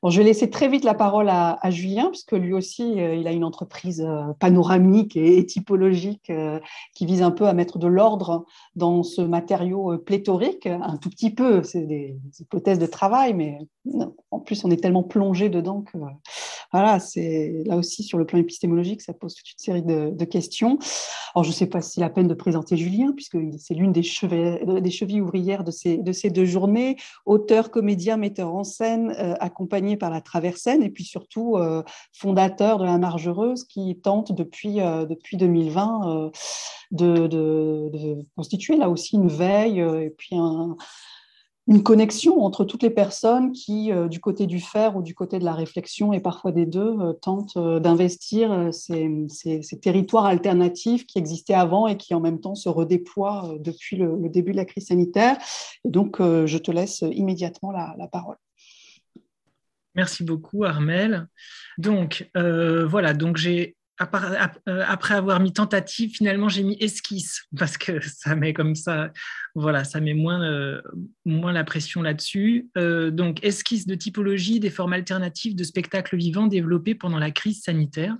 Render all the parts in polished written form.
Bon, je vais laisser très vite la parole à Julien, puisque lui aussi, il a une entreprise panoramique et typologique qui vise un peu à mettre de l'ordre dans ce matériau pléthorique, un tout petit peu, c'est des hypothèses de travail, mais non, en plus, on est tellement plongé dedans que voilà, c'est là aussi sur le plan épistémologique, ça pose toute une série de questions. Alors, je ne sais pas si c'est la peine de présenter Julien, puisque c'est l'une des chevilles ouvrières de ces deux journées, auteur, comédien, metteur en scène, accompagné par la Traversène, et puis surtout fondateur de la Marge Heureuse, qui tente depuis 2020 de constituer là aussi une veille et puis une connexion entre toutes les personnes qui, du côté du faire ou du côté de la réflexion, et parfois des deux, tentent d'investir ces territoires alternatifs qui existaient avant et qui en même temps se redéploient depuis le début de la crise sanitaire. Et donc, je te laisse immédiatement la parole. Merci beaucoup, Armelle. Donc, voilà, donc après avoir mis tentative, finalement, j'ai mis esquisse parce que ça met comme ça, voilà, ça met moins la pression là-dessus. Donc, esquisse de typologie des formes alternatives de spectacles vivants développées pendant la crise sanitaire.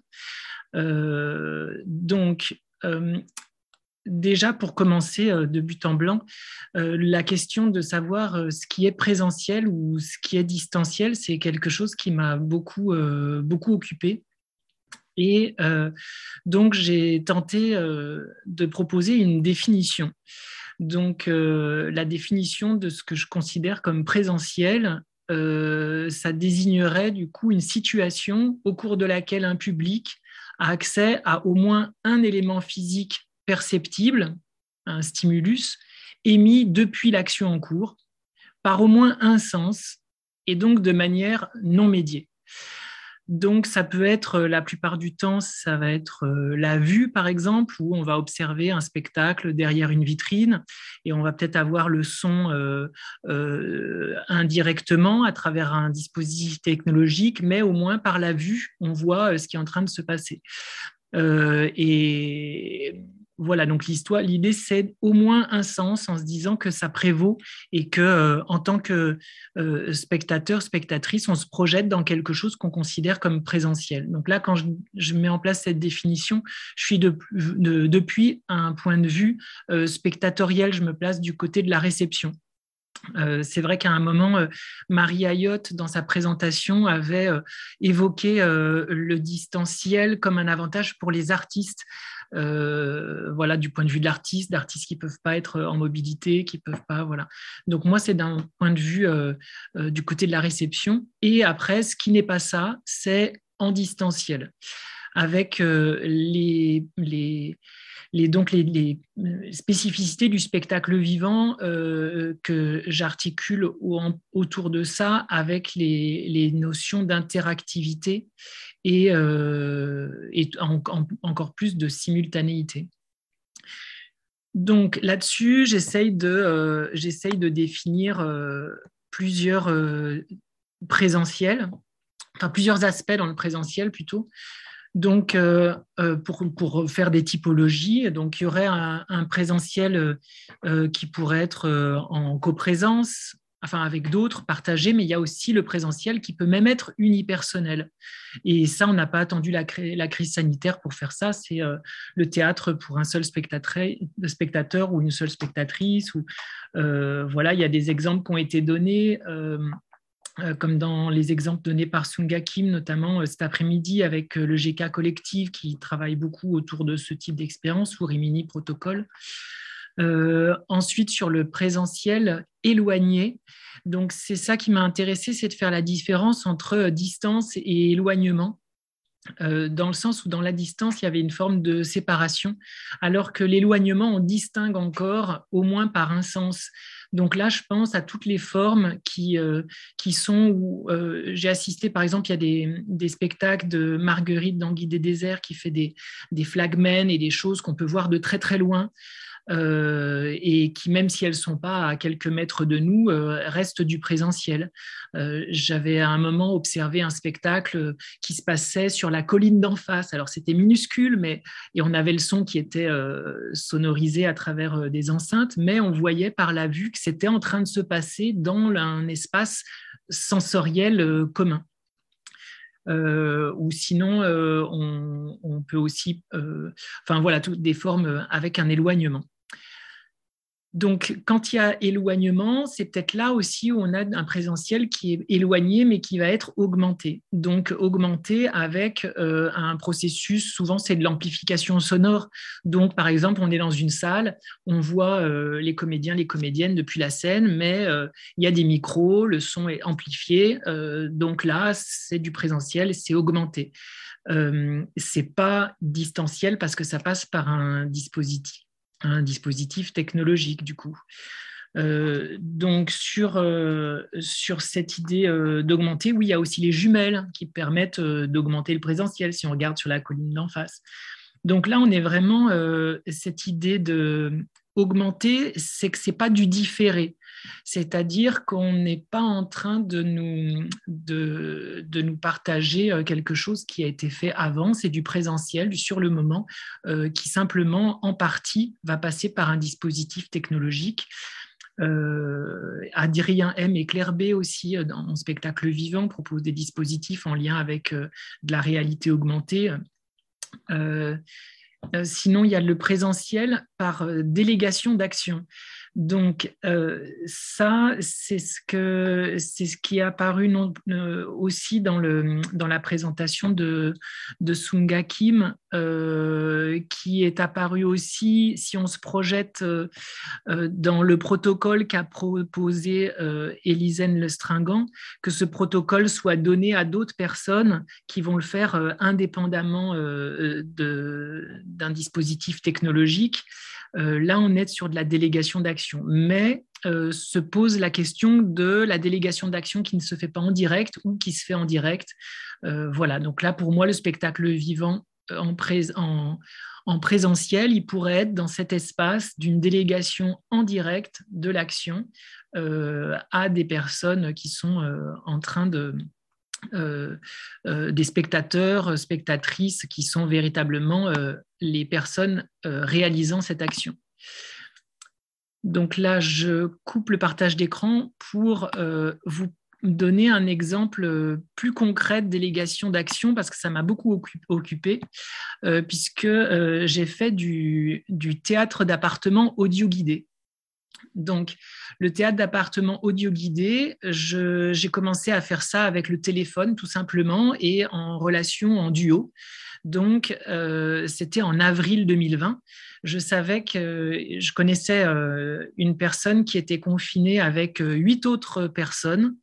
Déjà, pour commencer de but en blanc, la question de savoir ce qui est présentiel ou ce qui est distanciel, c'est quelque chose qui m'a beaucoup occupé. Et donc, j'ai tenté de proposer une définition. Donc, la définition de ce que je considère comme présentiel, ça désignerait du coup une situation au cours de laquelle un public a accès à au moins un élément physique perceptible, un stimulus, émis depuis l'action en cours, par au moins un sens, et donc de manière non médiée. Donc, ça peut être, la plupart du temps, ça va être la vue, par exemple, où on va observer un spectacle derrière une vitrine et on va peut-être avoir le son indirectement à travers un dispositif technologique, mais au moins par la vue, on voit ce qui est en train de se passer. Et voilà, donc l'idée, c'est au moins un sens en se disant que ça prévaut et que, en tant que spectateur, spectatrice, on se projette dans quelque chose qu'on considère comme présentiel. Donc là, quand je mets en place cette définition, je suis depuis un point de vue spectatoriel, je me place du côté de la réception. C'est vrai qu'à un moment, Marie Ayotte, dans sa présentation, avait évoqué le distanciel comme un avantage pour les artistes. Voilà, du point de vue de l'artiste, d'artistes qui ne peuvent pas être en mobilité, qui peuvent pas, voilà. Donc moi, c'est d'un point de vue du côté de la réception. Et après, ce qui n'est pas ça, c'est en distanciel, avec donc les spécificités du spectacle vivant que j'articule autour de ça avec les notions d'interactivité et encore plus de simultanéité. Donc là-dessus, j'essaye de définir plusieurs présentiels, enfin plusieurs aspects dans le présentiel plutôt. Donc, pour faire des typologies, donc il y aurait un présentiel qui pourrait être en coprésence, enfin avec d'autres, partagés, mais il y a aussi le présentiel qui peut même être unipersonnel. Et ça, on n'a pas attendu la crise sanitaire pour faire ça. C'est le théâtre pour un seul spectateur ou une seule spectatrice. Voilà, il y a des exemples qui ont été donnés. Comme dans les exemples donnés par Sunga Kim, notamment cet après-midi avec le GK Collective qui travaille beaucoup autour de ce type d'expérience, ou Rimini Protocole. Ensuite, sur le présentiel éloigné, donc c'est ça qui m'a intéressé, c'est de faire la différence entre distance et éloignement. Dans le sens où dans la distance, il y avait une forme de séparation, alors que l'éloignement, on distingue encore, au moins par un sens. Donc là, je pense à toutes les formes qui sont où j'ai assisté, par exemple, il y a des spectacles de Marguerite d'Anguille des Déserts qui fait des flagmen et des choses qu'on peut voir de très très loin. Et qui, même si elles ne sont pas à quelques mètres de nous, restent du présentiel. J'avais à un moment observé un spectacle qui se passait sur la colline d'en face. Alors c'était minuscule, et on avait le son qui était sonorisé à travers des enceintes, mais on voyait par la vue que c'était en train de se passer dans un espace sensoriel commun. ou sinon on peut aussi, toutes des formes avec un éloignement. Donc, quand il y a éloignement, c'est peut-être là aussi où on a un présentiel qui est éloigné, mais qui va être augmenté. Donc, augmenté avec un processus, souvent c'est de l'amplification sonore. Donc, par exemple, on est dans une salle, on voit les comédiens, les comédiennes depuis la scène, mais il y a des micros, le son est amplifié. Donc là, c'est du présentiel, c'est augmenté. C'est pas distanciel parce que ça passe par un dispositif technologique du coup. Donc sur cette idée d'augmenter, oui, il y a aussi les jumelles qui permettent d'augmenter le présentiel si on regarde sur la colline d'en face. Donc là, on est vraiment cette idée de augmenter, c'est que c'est pas du différé. C'est-à-dire qu'on n'est pas en train de nous partager quelque chose qui a été fait avant, c'est du présentiel, du sur le moment, qui simplement, en partie, va passer par un dispositif technologique. Adrien M et Claire B aussi, dans Spectacle vivant, proposent des dispositifs en lien avec de la réalité augmentée. Sinon, il y a le présentiel par délégation d'action. Donc, ça, c'est ce qui est apparu aussi dans la présentation de Sunga Kim, qui est apparu aussi, si on se projette dans le protocole qu'a proposé Élisène Lestringant, que ce protocole soit donné à d'autres personnes qui vont le faire indépendamment d'un dispositif technologique. Là, on est sur de la délégation d'action, mais se pose la question de la délégation d'action qui ne se fait pas en direct ou qui se fait en direct. Voilà, donc là, pour moi, le spectacle vivant en présentiel, il pourrait être dans cet espace d'une délégation en direct de l'action à des personnes qui sont en train de... des spectateurs, spectatrices qui sont véritablement les personnes réalisant cette action. Donc là, je coupe le partage d'écran pour vous donner un exemple plus concret de délégation d'action parce que ça m'a beaucoup occupé puisque j'ai fait du théâtre d'appartement audio guidé. Donc, le théâtre d'appartement audio guidé, j'ai commencé à faire ça avec le téléphone tout simplement et en relation en duo. Donc, c'était en avril 2020. Je savais que je connaissais une personne qui était confinée avec 8 autres personnes,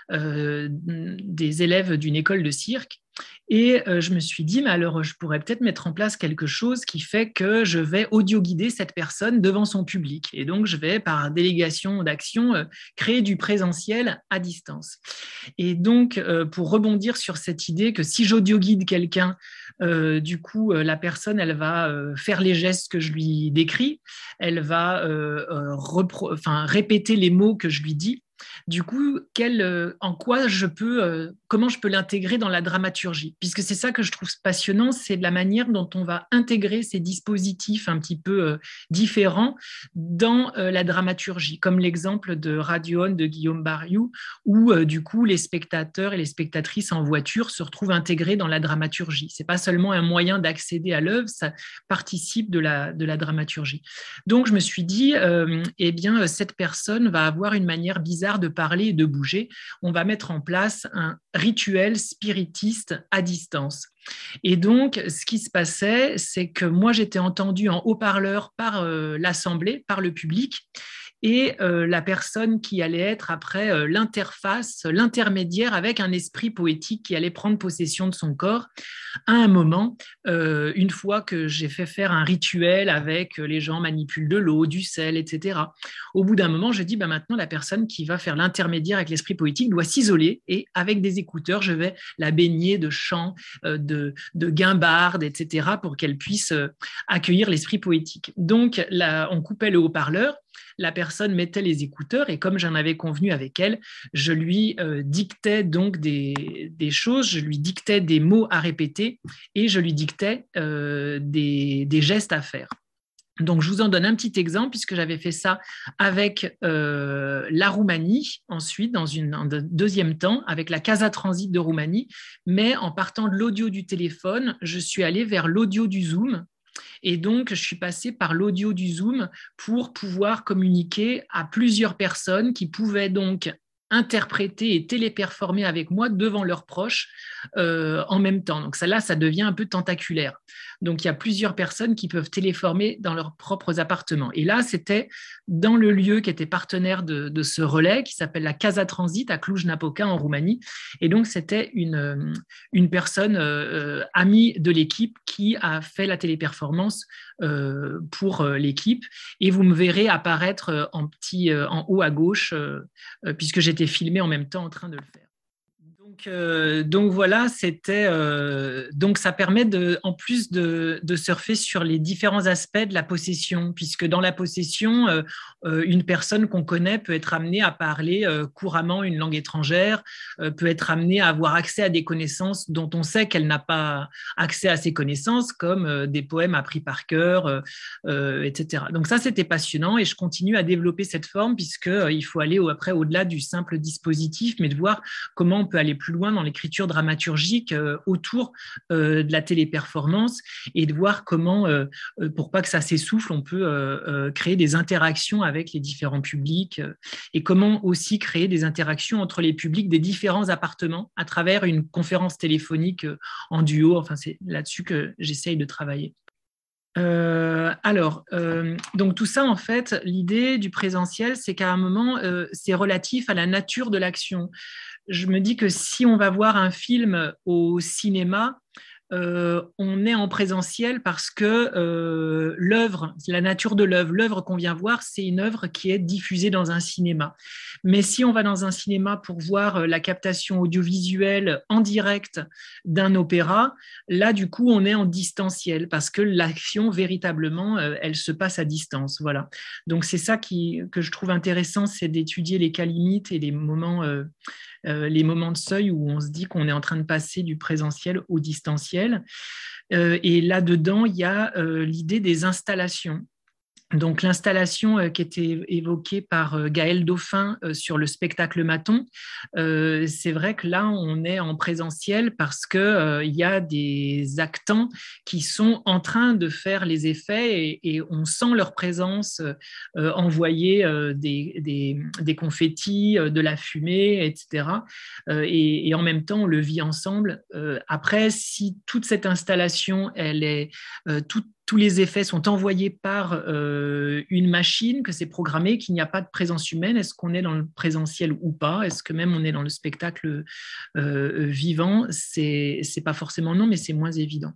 des élèves d'une école de cirque. Et je me suis dit, mais alors je pourrais peut-être mettre en place quelque chose qui fait que je vais audio-guider cette personne devant son public. Et donc, je vais, par délégation d'action, créer du présentiel à distance. Et donc, pour rebondir sur cette idée que si j'audio-guide quelqu'un, du coup, la personne, elle va faire les gestes que je lui décris, elle va répéter les mots que je lui dis. Du coup, en quoi comment je peux l'intégrer dans la dramaturgie? Puisque c'est ça que je trouve passionnant, c'est de la manière dont on va intégrer ces dispositifs un petit peu différents dans la dramaturgie, comme l'exemple de Radio On de Guillaume Bariou, où du coup les spectateurs et les spectatrices en voiture se retrouvent intégrés dans la dramaturgie. C'est pas seulement un moyen d'accéder à l'œuvre, ça participe de la dramaturgie. Donc je me suis dit, cette personne va avoir une manière bizarre de parler et de bouger. On va mettre en place un rituel spiritiste à distance. Et donc, ce qui se passait, c'est que moi, j'étais entendue en haut-parleur par l'assemblée, par le public, et la personne qui allait être après l'interface, l'intermédiaire avec un esprit poétique qui allait prendre possession de son corps. À un moment, une fois que j'ai fait faire un rituel avec les gens manipulent de l'eau, du sel, etc., au bout d'un moment, je dis maintenant, la personne qui va faire l'intermédiaire avec l'esprit poétique doit s'isoler et avec des écouteurs, je vais la baigner de chants, de guimbardes, etc., pour qu'elle puisse accueillir l'esprit poétique. Donc, là, on coupait le haut-parleur, la personne mettait les écouteurs et comme j'en avais convenu avec elle, je lui dictais donc des choses, je lui dictais des mots à répéter et je lui dictais des gestes à faire. Donc, je vous en donne un petit exemple, puisque j'avais fait ça avec la Roumanie, ensuite, dans un deuxième temps, avec la Casa Transit de Roumanie. Mais en partant de l'audio du téléphone, je suis allée vers l'audio du Zoom. Et donc, je suis passée par l'audio du Zoom pour pouvoir communiquer à plusieurs personnes qui pouvaient donc interpréter et téléperformer avec moi devant leurs proches en même temps. Donc ça devient un peu tentaculaire. Donc il y a plusieurs personnes qui peuvent téléformer dans leurs propres appartements. Et là, c'était dans le lieu qui était partenaire de ce relais, qui s'appelle la Casa Transit à Cluj-Napoca en Roumanie. Et donc c'était une personne amie de l'équipe qui a fait la téléperformance pour l'équipe. Et vous me verrez apparaître en haut à gauche, puisque j'étais filmé en même temps en train de le faire. Donc voilà, donc ça permet en plus de surfer sur les différents aspects de la possession, puisque dans la possession, une personne qu'on connaît peut être amenée à parler couramment une langue étrangère, peut être amenée à avoir accès à des connaissances dont on sait qu'elle n'a pas accès à ces connaissances, comme des poèmes appris par cœur, etc. Donc ça, c'était passionnant et je continue à développer cette forme puisqu'il faut aller après au-delà du simple dispositif, mais de voir comment on peut aller plus loin dans l'écriture dramaturgique autour de la téléperformance et de voir comment, pour pas que ça s'essouffle, on peut créer des interactions avec les différents publics et comment aussi créer des interactions entre les publics des différents appartements à travers une conférence téléphonique en duo. Enfin, c'est là-dessus que j'essaye de travailler. Donc tout ça, en fait, l'idée du présentiel, c'est qu'à un moment, c'est relatif à la nature de l'action. Je me dis que si on va voir un film au cinéma, on est en présentiel parce que l'œuvre, la nature de l'œuvre qu'on vient voir, c'est une œuvre qui est diffusée dans un cinéma. Mais si on va dans un cinéma pour voir la captation audiovisuelle en direct d'un opéra, là, du coup, on est en distanciel parce que l'action, véritablement, elle se passe à distance. Voilà. Donc, c'est ça que je trouve intéressant, c'est d'étudier les cas limites et les moments de seuil où on se dit qu'on est en train de passer du présentiel au distanciel. Et là-dedans, il y a l'idée des installations. Donc l'installation qui était évoquée par Gaël Dauphin sur le spectacle Maton, c'est vrai que là on est en présentiel parce que il y a des actants qui sont en train de faire les effets et on sent leur présence envoyer des confettis, de la fumée, etc. Et en même temps on le vit ensemble. Après, si toute cette installation elle est tous les effets sont envoyés par une machine, que c'est programmé, qu'il n'y a pas de présence humaine. Est-ce qu'on est dans le présentiel ou pas? Est-ce que même on est dans le spectacle vivant? C'est pas forcément non, mais c'est moins évident.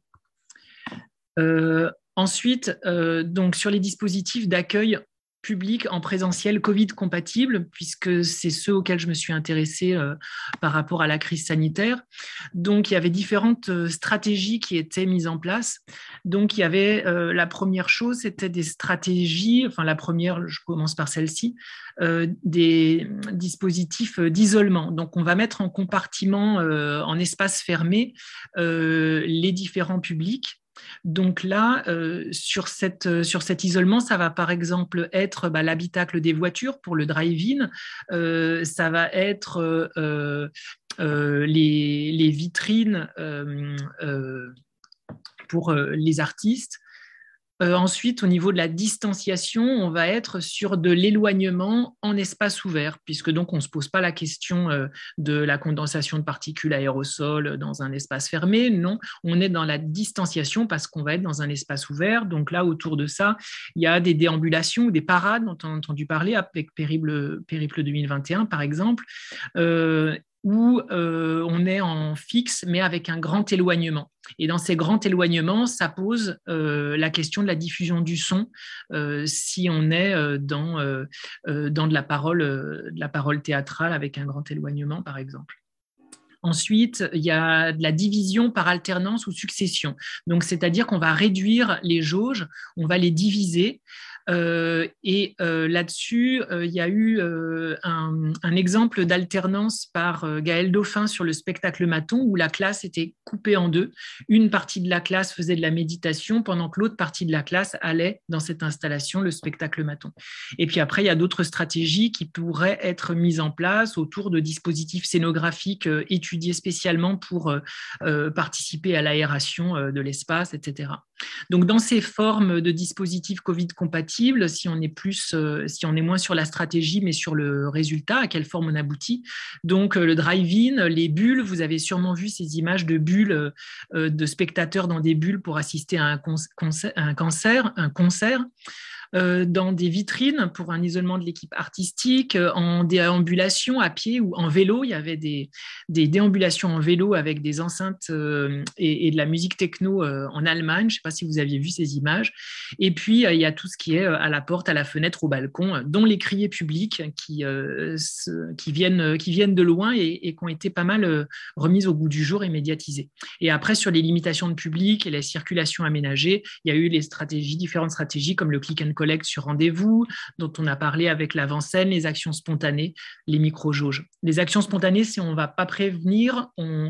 Ensuite, donc sur les dispositifs d'accueil public en présentiel Covid compatible, puisque c'est ceux auxquels je me suis intéressée par rapport à la crise sanitaire. Donc, il y avait différentes stratégies qui étaient mises en place. Donc, il y avait la première chose, c'était des stratégies, enfin la première, je commence par celle-ci, des dispositifs d'isolement. Donc, on va mettre en compartiment, en espace fermé, les différents publics. Donc là, sur cet isolement, ça va par exemple être l'habitacle des voitures pour le drive-in, ça va être les vitrines pour les artistes. Ensuite, au niveau de la distanciation, on va être sur de l'éloignement en espace ouvert, puisque donc on ne se pose pas la question de la condensation de particules aérosols dans un espace fermé. Non, on est dans la distanciation parce qu'on va être dans un espace ouvert. Donc là, autour de ça, il y a des déambulations ou des parades dont on a entendu parler avec Périple 2021, par exemple, où on est en fixe, mais avec un grand éloignement. Et dans ces grands éloignements, ça pose la question de la diffusion du son, si on est dans de la parole théâtrale avec un grand éloignement, par exemple. Ensuite, il y a de la division par alternance ou succession. Donc, c'est-à-dire qu'on va réduire les jauges, on va les diviser. Là-dessus, il y a eu un exemple d'alternance par Gaël Dauphin sur le spectacle Maton, où la classe était coupée en deux. Une partie de la classe faisait de la méditation, pendant que l'autre partie de la classe allait dans cette installation, le spectacle Maton. Et puis après, il y a d'autres stratégies qui pourraient être mises en place autour de dispositifs scénographiques étudiés spécialement pour participer à l'aération de l'espace, etc. Donc, dans ces formes de dispositifs Covid compatibles, si on est moins sur la stratégie, mais sur le résultat, à quelle forme on aboutit. Donc, le drive-in, les bulles, vous avez sûrement vu ces images de bulles, de spectateurs dans des bulles pour assister à un concert. Dans des vitrines pour un isolement de l'équipe artistique, en déambulation à pied ou en vélo. Il y avait des déambulations en vélo avec des enceintes et de la musique techno en Allemagne. Je ne sais pas si vous aviez vu ces images. Et puis, il y a tout ce qui est à la porte, à la fenêtre, au balcon, dont les criers publics qui viennent de loin et qui ont été pas mal remises au goût du jour et médiatisées. Et après, sur les limitations de public et les circulations aménagées, il y a eu différentes stratégies comme le click and collect sur rendez-vous, dont on a parlé avec l'avant-scène, les actions spontanées, les micro-jauges. Les actions spontanées, si on ne va pas prévenir, on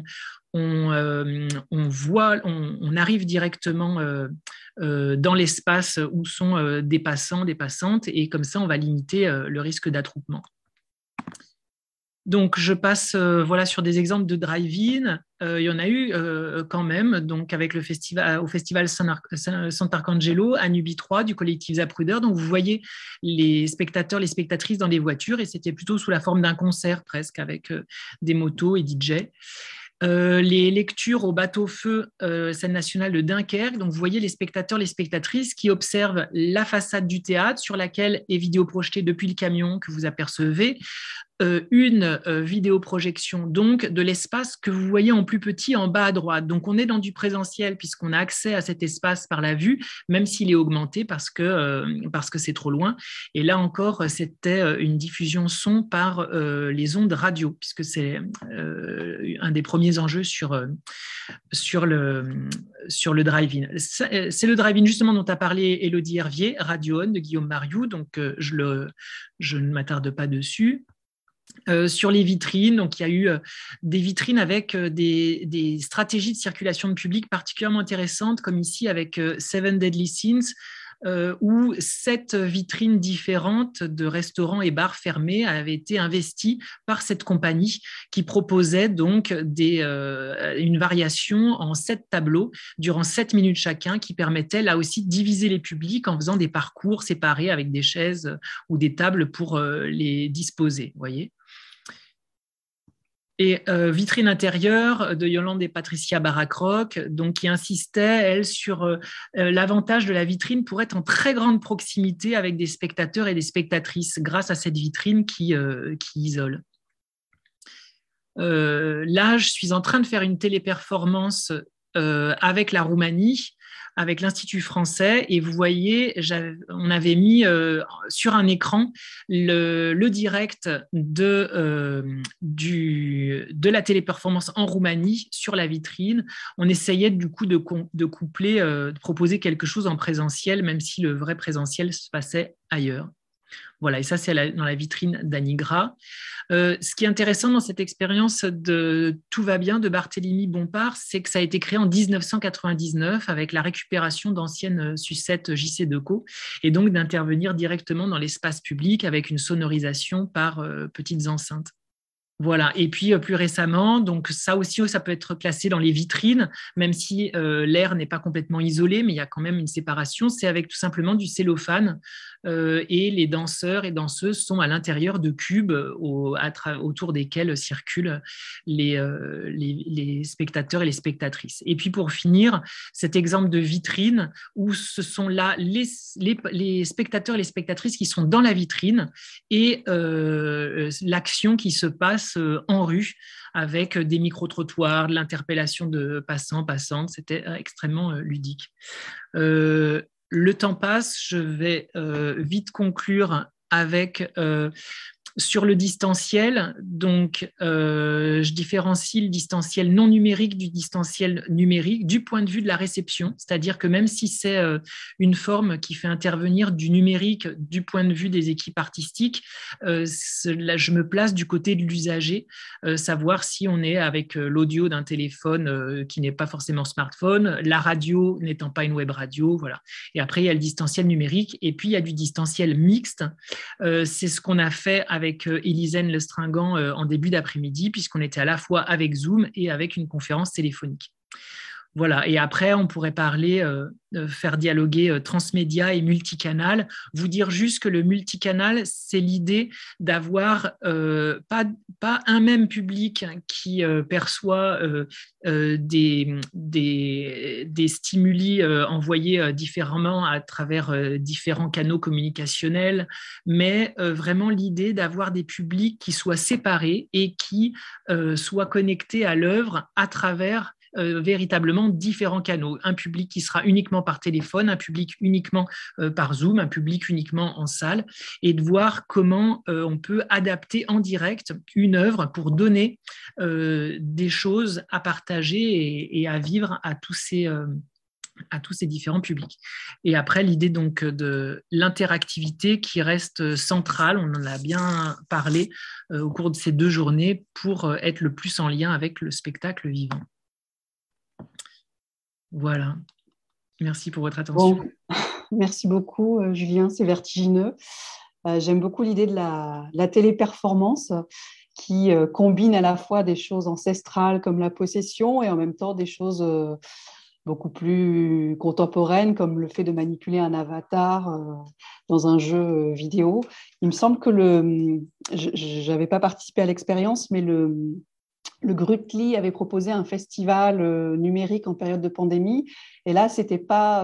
arrive directement dans l'espace où sont des passants, des passantes, et comme ça, on va limiter le risque d'attroupement. Donc, je passe sur des exemples de drive-in. Il y en a eu quand même, donc avec au festival Sant'Arcangelo, à Nubi 3 du collectif Zapruder. Donc, vous voyez les spectateurs, les spectatrices dans des voitures, et c'était plutôt sous la forme d'un concert presque, avec des motos et DJ. Les lectures au bateau-feu, scène nationale de Dunkerque. Donc, vous voyez les spectateurs, les spectatrices qui observent la façade du théâtre sur laquelle est vidéoprojetée depuis le camion que vous apercevez. Une vidéoprojection donc de l'espace que vous voyez en plus petit en bas à droite. Donc, on est dans du présentiel puisqu'on a accès à cet espace par la vue, même s'il est augmenté parce que c'est trop loin. Et là encore, c'était une diffusion son par les ondes radio, puisque c'est un des premiers enjeux sur le drive-in. C'est le drive-in justement dont a parlé Élodie Hervier, Radio On de Guillaume Mariou, donc je ne m'attarde pas dessus. Sur les vitrines, donc il y a eu des vitrines avec des stratégies de circulation de public particulièrement intéressantes, comme ici avec Seven Deadly Sins, où 7 vitrines différentes de restaurants et bars fermés avaient été investies par cette compagnie qui proposait donc une variation en 7 tableaux durant 7 minutes chacun, qui permettait là aussi de diviser les publics en faisant des parcours séparés avec des chaises ou des tables pour les disposer, vous voyez. Et vitrine intérieure de Yolande et Patricia Baracroc, donc qui insistait, elle, sur l'avantage de la vitrine pour être en très grande proximité avec des spectateurs et des spectatrices grâce à cette vitrine qui isole. Là, je suis en train de faire une téléperformance avec la Roumanie, avec l'Institut français, et vous voyez, on avait mis sur un écran le direct de la téléperformance en Roumanie sur la vitrine. On essayait du coup de coupler, de proposer quelque chose en présentiel, même si le vrai présentiel se passait ailleurs. Voilà, et ça, c'est dans la vitrine d'Anigra. Ce qui est intéressant dans cette expérience de Tout va bien de Barthélemy Bompard, c'est que ça a été créé en 1999 avec la récupération d'anciennes sucettes JC Decaux, et donc d'intervenir directement dans l'espace public avec une sonorisation par petites enceintes. Voilà, et puis plus récemment, donc ça aussi, ça peut être classé dans les vitrines, même si l'air n'est pas complètement isolé, mais il y a quand même une séparation. C'est avec tout simplement du cellophane et les danseurs et danseuses sont à l'intérieur de cubes autour desquels circulent les spectateurs et les spectatrices. Et puis pour finir, cet exemple de vitrine où ce sont là les spectateurs et les spectatrices qui sont dans la vitrine et l'action qui se passe en rue avec des micro-trottoirs, de l'interpellation de passants, passantes. C'était extrêmement ludique. Le temps passe, je vais vite conclure avec Sur le distanciel, donc, je différencie le distanciel non numérique du distanciel numérique du point de vue de la réception, c'est-à-dire que même si c'est une forme qui fait intervenir du numérique du point de vue des équipes artistiques, là, je me place du côté de l'usager, savoir si on est avec l'audio d'un téléphone qui n'est pas forcément smartphone, la radio n'étant pas une web radio, voilà. Et après, il y a le distanciel numérique, et puis il y a du distanciel mixte. C'est ce qu'on a fait avec Élisène Lestringant en début d'après-midi, puisqu'on était à la fois avec Zoom et avec une conférence téléphonique. Voilà. Et après, on pourrait parler, faire dialoguer transmédia et multicanal. Vous dire juste que le multicanal, c'est l'idée d'avoir pas un même public qui perçoit des stimuli envoyés différemment à travers différents canaux communicationnels, mais vraiment l'idée d'avoir des publics qui soient séparés et qui soient connectés à l'œuvre à travers véritablement différents canaux. Un public qui sera uniquement par téléphone, un public uniquement par Zoom, un public uniquement en salle, et de voir comment on peut adapter en direct une œuvre pour donner des choses à partager et à vivre à tous ces différents publics. Et après, l'idée donc de l'interactivité qui reste centrale, on en a bien parlé au cours de ces 2 journées pour être le plus en lien avec le spectacle vivant. Voilà. Merci pour votre attention. Bon, merci beaucoup, Julien. C'est vertigineux. J'aime beaucoup l'idée de la téléperformance qui combine à la fois des choses ancestrales comme la possession et en même temps des choses beaucoup plus contemporaines comme le fait de manipuler un avatar dans un jeu vidéo. Il me semble que je n'avais pas participé à l'expérience, mais le Grutli avait proposé un festival numérique en période de pandémie. Et là, c'était pas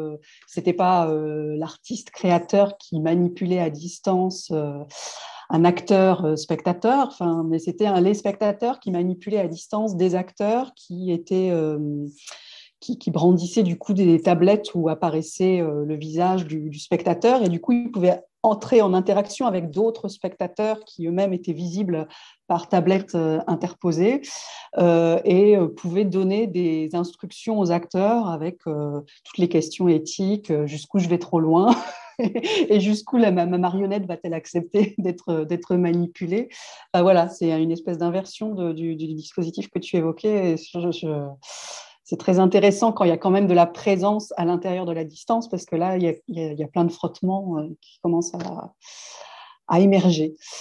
l'artiste créateur qui manipulait à distance un acteur spectateur, mais c'était les spectateurs qui manipulaient à distance des acteurs qui étaient qui brandissaient du coup des tablettes où apparaissait le visage du spectateur. Et du coup, ils pouvaient entrer en interaction avec d'autres spectateurs qui eux-mêmes étaient visibles par tablette interposée et pouvaient donner des instructions aux acteurs avec toutes les questions éthiques, jusqu'où je vais trop loin et jusqu'où ma marionnette va-t-elle accepter d'être manipulée. Voilà, c'est une espèce d'inversion du dispositif que tu évoquais. C'est très intéressant quand il y a quand même de la présence à l'intérieur de la distance, parce que là, il y a plein de frottements qui commencent à émerger.